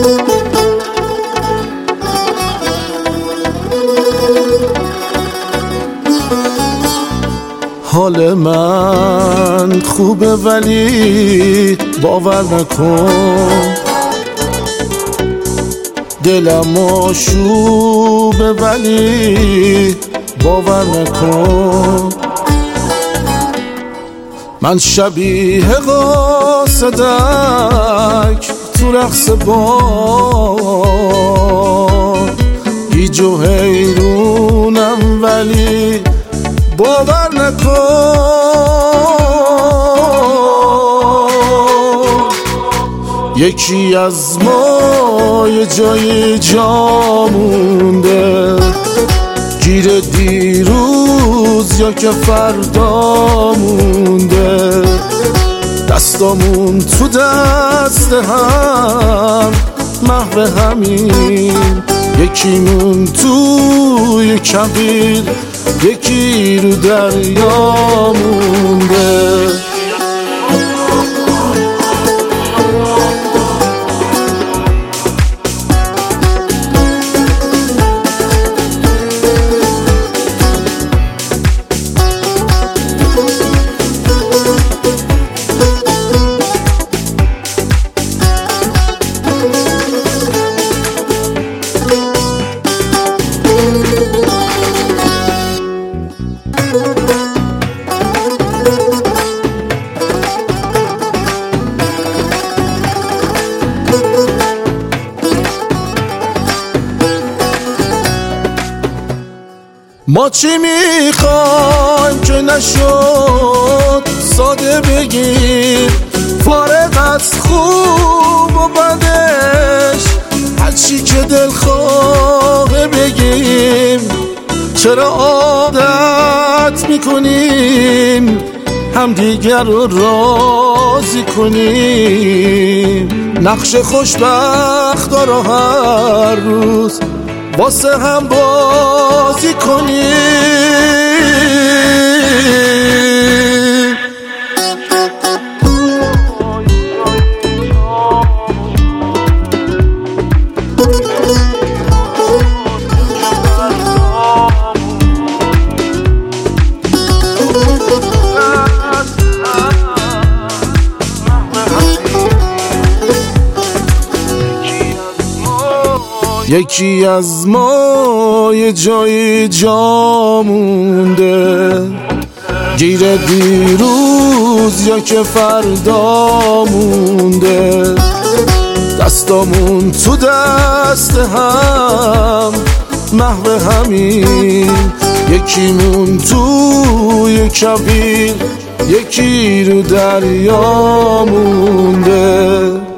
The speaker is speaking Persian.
حال من خوبه ولی باور نکن، دلم آشوبه ولی باور نکن. من شبیه قاصدک تو رقص بار، گیج و حیرونم ولی باور نکن. یکی از ما یه جای جا مونده، گیر دیروز یا که فردا مونده. دستامون تو دست هم محو همین، یکیمون توی کبیر یکی رو دریا مونده. ما چی میخوایم که نشد ساده بگیم، فارغ از خوب و بدش هرچی که دل خواه بگیم. چرا عادت میکنیم هم دیگر رو راضی کنیم، نقش خوشبخت رو هر روز واسه هم بازی کنیم. یکی از ما یه جای جا مونده، گیر دیروز یا که فردا مونده. دستامون تو دست هم محو همین، یکیمون توی کبیر یکی رو دریا مونده.